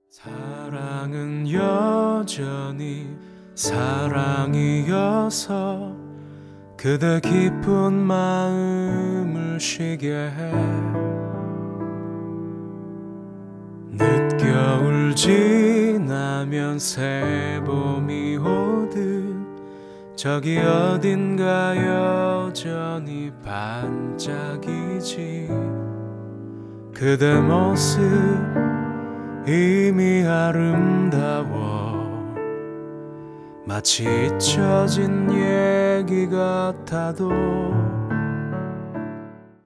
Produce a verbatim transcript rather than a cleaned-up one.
사랑은 여전히 사랑이어서 그대 기쁜 마음을 쉬게 해. 늦겨울 지나면 새봄이 오듯 저기 어딘가 여전히 반짝이지. 그대 모습 이미 아름다워 마치 잊혀진 얘기 같아도